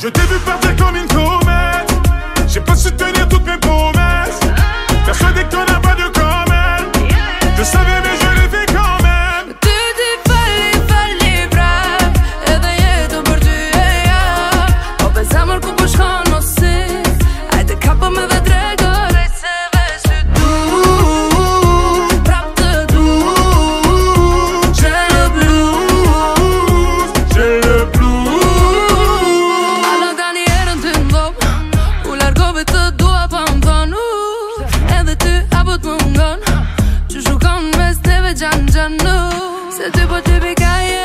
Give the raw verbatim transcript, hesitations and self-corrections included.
Je t'ai vu partir comme une comète. J'ai pas su tenir toutes mes promesses. Persuadé que t'en as pas de comme elle. Je savais mais je l'ai fait quand même. Ty ti falli, falli prap. Edhe jetën për ty e ja. Po be zemër ku po shkon mos si. Hajde kapëm edhe drejt orejt se veç ty du. Prap të du. J'ai le blues, j'ai le blues. Alla tani erën ty ndop. U largove të dua pa më thonu. Edhe ty apo t'mungon. Që shukon mes teve gjan gjanu. Se ty po ty pika je.